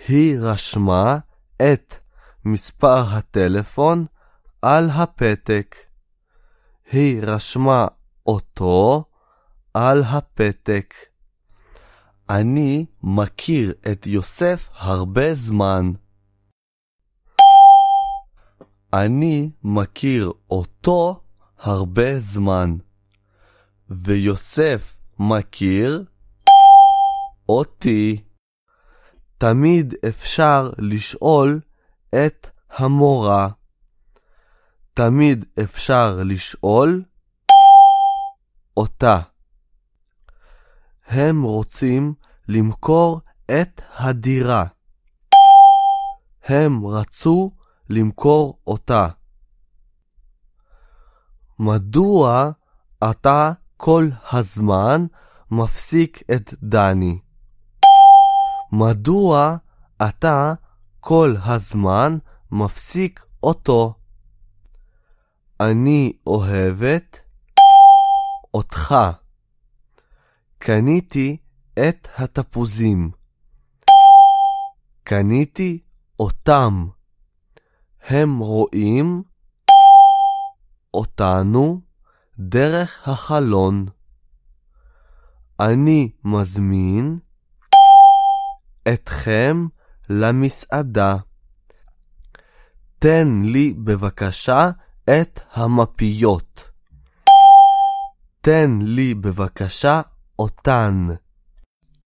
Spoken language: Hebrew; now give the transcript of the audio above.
היא רשמה את מספר הטלפון על הפתק. היא רשמה אותו על הפתק. אני מכיר את יוסף הרבה זמן. אני מכיר אותו הרבה זמן. ויוסף מכיר אותי. תמיד אפשר לשאול את המורה. תמיד אפשר לשאול אותה. הם רוצים למכור את הדירה. הם רצו למכור אותה. מדוע אתה כל הזמן מפסיק את דני? מדוע אתה כל הזמן מפסיק אותו? אני אוהבת אותך. קניתי את התפוזים. קניתי אותם. הם רואים אותנו דרך החלון. אני מזמין אתכם למסעדה. תן לי בבקשה את המפיות. תן לי בבקשה אותן.